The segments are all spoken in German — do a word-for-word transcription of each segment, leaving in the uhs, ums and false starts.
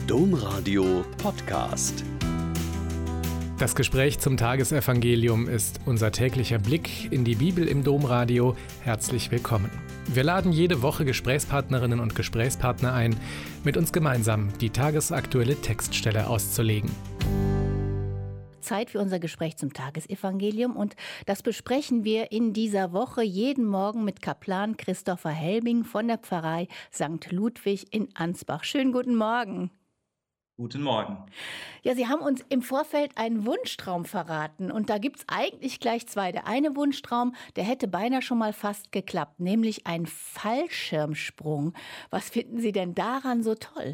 Domradio Podcast. Das Gespräch zum Tagesevangelium ist unser täglicher Blick in die Bibel im Domradio. Herzlich willkommen. Wir laden jede Woche Gesprächspartnerinnen und Gesprächspartner ein, mit uns gemeinsam die tagesaktuelle Textstelle auszulegen. Zeit für unser Gespräch zum Tagesevangelium und das besprechen wir in dieser Woche jeden Morgen mit Kaplan Christopher Helbing von der Pfarrei Sankt Ludwig in Ansbach. Schönen guten Morgen. Guten Morgen. Ja, Sie haben uns im Vorfeld einen Wunschtraum verraten und da gibt es eigentlich gleich zwei. Der eine Wunschtraum, der hätte beinahe schon mal fast geklappt, nämlich ein Fallschirmsprung. Was finden Sie denn daran so toll?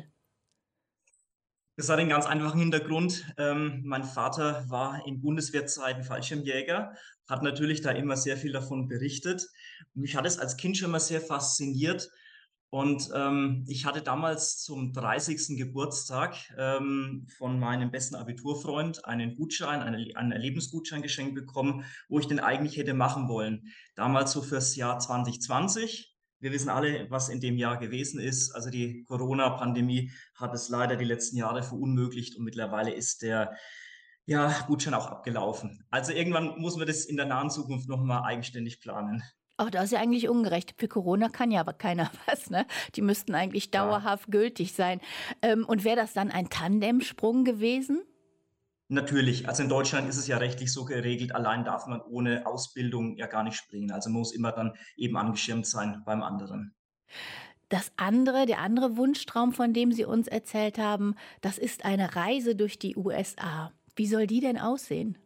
Das hat einen ganz einfachen Hintergrund. Ähm, mein Vater war in Bundeswehrzeiten Fallschirmjäger, hat natürlich da immer sehr viel davon berichtet. Mich hat es als Kind schon mal sehr fasziniert. Und ähm, ich hatte damals zum dreißigsten Geburtstag ähm, von meinem besten Abiturfreund einen Gutschein, einen, einen Erlebnisgutschein geschenkt bekommen, wo ich den eigentlich hätte machen wollen. Damals so fürs Jahr zwanzig zwanzig. Wir wissen alle, was in dem Jahr gewesen ist. Also die Corona-Pandemie hat es leider die letzten Jahre verunmöglicht und mittlerweile ist der ja, Gutschein auch abgelaufen. Also irgendwann muss man das in der nahen Zukunft nochmal eigenständig planen. Ach, das ist ja eigentlich ungerecht. Für Corona kann ja aber keiner was, ne? Die müssten eigentlich dauerhaft ja. gültig sein. Ähm, und wäre das dann ein Tandemsprung gewesen? Natürlich. Also in Deutschland ist es ja rechtlich so geregelt, allein darf man ohne Ausbildung ja gar nicht springen. Also man muss immer dann eben angeschirmt sein beim anderen. Das andere, der andere Wunschtraum, von dem Sie uns erzählt haben, das ist eine Reise durch die U S A. Wie soll die denn aussehen?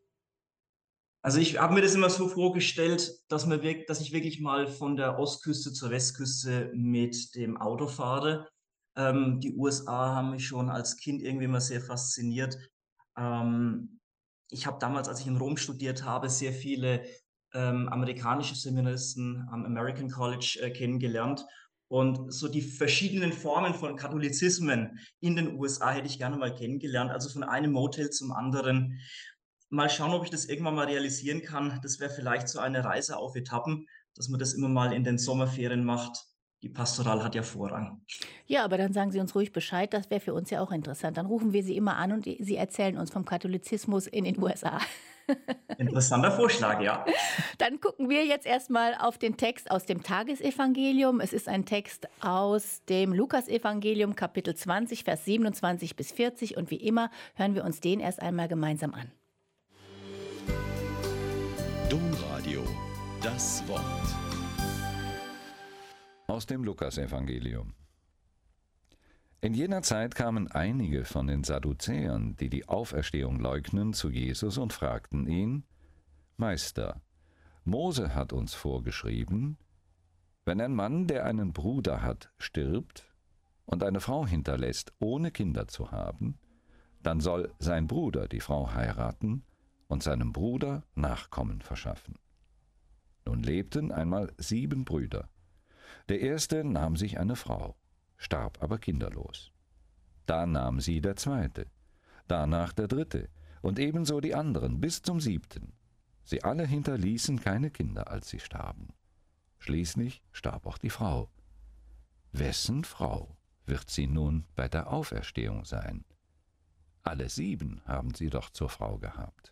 Also ich habe mir das immer so vorgestellt, dass, man wirk- dass ich wirklich mal von der Ostküste zur Westküste mit dem Auto fahre. Ähm, die U S A haben mich schon als Kind irgendwie immer sehr fasziniert. Ähm, ich habe damals, als ich in Rom studiert habe, sehr viele ähm, amerikanische Seminaristen am American College äh, kennengelernt. Und so die verschiedenen Formen von Katholizismen in den U S A hätte ich gerne mal kennengelernt. Also von einem Motel zum anderen. Mal schauen, ob ich das irgendwann mal realisieren kann. Das wäre vielleicht so eine Reise auf Etappen, dass man das immer mal in den Sommerferien macht. Die Pastoral hat ja Vorrang. Ja, aber dann sagen Sie uns ruhig Bescheid, das wäre für uns ja auch interessant. Dann rufen wir Sie immer an und Sie erzählen uns vom Katholizismus in den U S A. Interessanter Vorschlag, ja. Dann gucken wir jetzt erstmal auf den Text aus dem Tagesevangelium. Es ist ein Text aus dem Lukasevangelium, Kapitel zwanzig, Vers siebenundzwanzig bis vierzig. Und wie immer hören wir uns den erst einmal gemeinsam an. Domradio, das Wort. Aus dem Lukasevangelium. In jener Zeit kamen einige von den Sadduzäern, die die Auferstehung leugnen, zu Jesus und fragten ihn: Meister, Mose hat uns vorgeschrieben, wenn ein Mann, der einen Bruder hat, stirbt und eine Frau hinterlässt, ohne Kinder zu haben, dann soll sein Bruder die Frau heiraten und seinem Bruder Nachkommen verschaffen. Nun lebten einmal sieben Brüder. Der erste nahm sich eine Frau, starb aber kinderlos. Da nahm sie der zweite, danach der dritte und ebenso die anderen bis zum siebten. Sie alle hinterließen keine Kinder, als sie starben. Schließlich starb auch die Frau. Wessen Frau wird sie nun bei der Auferstehung sein? Alle sieben haben sie doch zur Frau gehabt.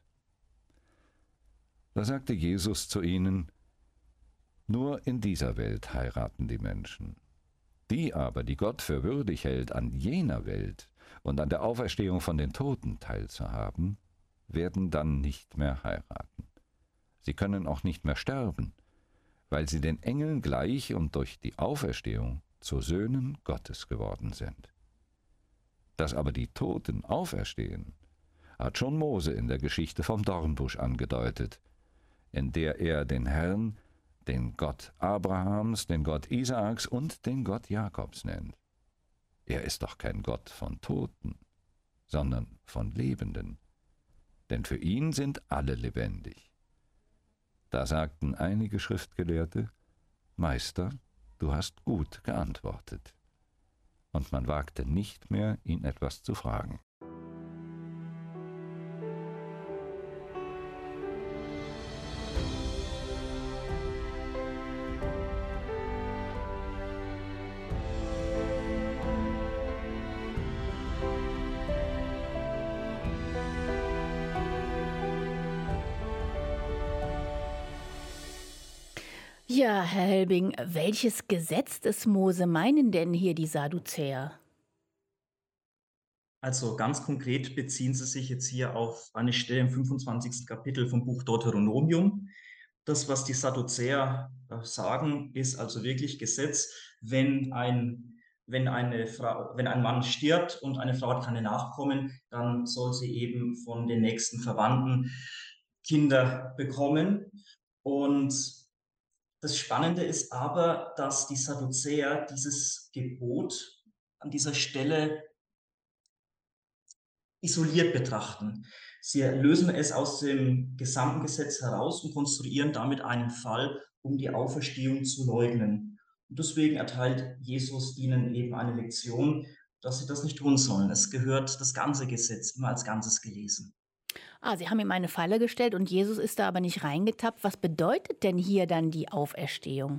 Da sagte Jesus zu ihnen: Nur in dieser Welt heiraten die Menschen. Die aber, die Gott für würdig hält, an jener Welt und an der Auferstehung von den Toten teilzuhaben, werden dann nicht mehr heiraten. Sie können auch nicht mehr sterben, weil sie den Engeln gleich und durch die Auferstehung zu Söhnen Gottes geworden sind. Dass aber die Toten auferstehen, hat schon Mose in der Geschichte vom Dornbusch angedeutet, in der er den Herrn, den Gott Abrahams, den Gott Isaaks und den Gott Jakobs nennt. Er ist doch kein Gott von Toten, sondern von Lebenden, denn für ihn sind alle lebendig. Da sagten einige Schriftgelehrte: Meister, du hast gut geantwortet. Und man wagte nicht mehr, ihn etwas zu fragen. Ja, Herr Helbing, welches Gesetz des Mose meinen denn hier die Sadduzäer? Also ganz konkret beziehen sie sich jetzt hier auf eine Stelle im fünfundzwanzigsten Kapitel vom Buch Deuteronomium. Das, was die Sadduzäer äh, sagen, ist also wirklich Gesetz, wenn ein, wenn eine Frau, wenn ein Mann stirbt und eine Frau hat keine Nachkommen, dann soll sie eben von den nächsten Verwandten Kinder bekommen. Und das Spannende ist aber, dass die Sadduzäer dieses Gebot an dieser Stelle isoliert betrachten. Sie lösen es aus dem gesamten Gesetz heraus und konstruieren damit einen Fall, um die Auferstehung zu leugnen. Und deswegen erteilt Jesus ihnen eben eine Lektion, dass sie das nicht tun sollen. Es gehört das ganze Gesetz immer als Ganzes gelesen. Ah, Sie haben ihm eine Falle gestellt und Jesus ist da aber nicht reingetappt. Was bedeutet denn hier dann die Auferstehung?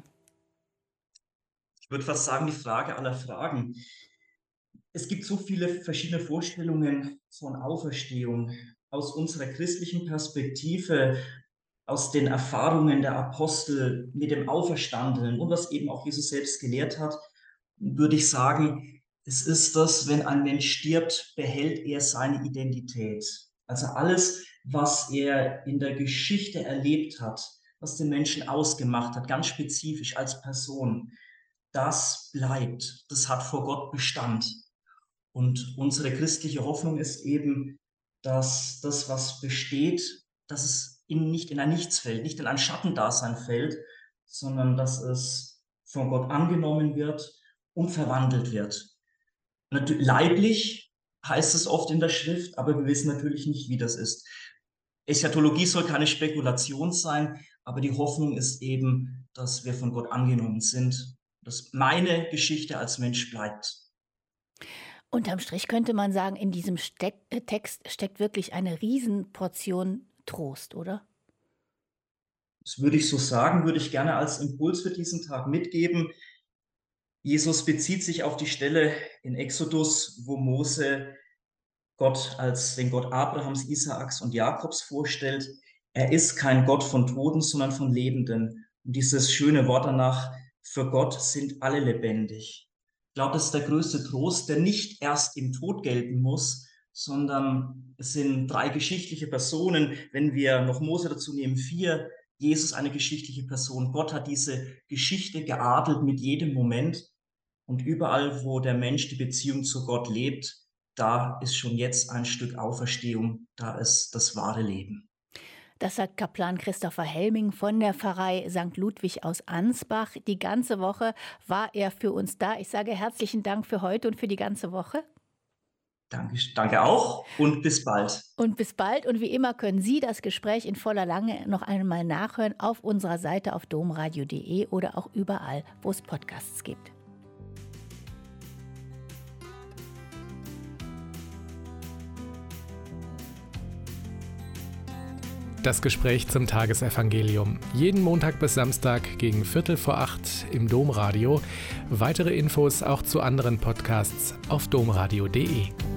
Ich würde fast sagen, die Frage aller Fragen. Es gibt so viele verschiedene Vorstellungen von Auferstehung. Aus unserer christlichen Perspektive, aus den Erfahrungen der Apostel mit dem Auferstandenen und was eben auch Jesus selbst gelehrt hat, würde ich sagen, es ist das, wenn ein Mensch stirbt, behält er seine Identität. Also alles, was er in der Geschichte erlebt hat, was den Menschen ausgemacht hat, ganz spezifisch als Person, das bleibt. Das hat vor Gott Bestand. Und unsere christliche Hoffnung ist eben, dass das, was besteht, dass es in, nicht in ein Nichts fällt, nicht in ein Schattendasein fällt, sondern dass es von Gott angenommen wird und verwandelt wird. Natürlich, leiblich heißt es oft in der Schrift, aber wir wissen natürlich nicht, wie das ist. Eschatologie soll keine Spekulation sein, aber die Hoffnung ist eben, dass wir von Gott angenommen sind, dass meine Geschichte als Mensch bleibt. Unterm Strich könnte man sagen, in diesem Steck, äh, Text steckt wirklich eine Riesenportion Trost, oder? Das würde ich so sagen, würde ich gerne als Impuls für diesen Tag mitgeben. Jesus bezieht sich auf die Stelle in Exodus, wo Mose Gott als den Gott Abrahams, Isaaks und Jakobs vorstellt. Er ist kein Gott von Toten, sondern von Lebenden. Und dieses schöne Wort danach, für Gott sind alle lebendig. Ich glaube, das ist der größte Trost, der nicht erst im Tod gelten muss, sondern es sind drei geschichtliche Personen. Wenn wir noch Mose dazu nehmen, vier, Jesus eine geschichtliche Person. Gott hat diese Geschichte geadelt mit jedem Moment. Und überall, wo der Mensch die Beziehung zu Gott lebt, da ist schon jetzt ein Stück Auferstehung, da ist das wahre Leben. Das sagt Kaplan Christopher Helbing von der Pfarrei Sankt Ludwig aus Ansbach. Die ganze Woche war er für uns da. Ich sage herzlichen Dank für heute und für die ganze Woche. Danke, danke auch und bis bald. Und bis bald. Und wie immer können Sie das Gespräch in voller Länge noch einmal nachhören auf unserer Seite auf domradio punkt de oder auch überall, wo es Podcasts gibt. Das Gespräch zum Tagesevangelium. Jeden Montag bis Samstag gegen Viertel vor acht im Domradio. Weitere Infos auch zu anderen Podcasts auf domradio punkt de.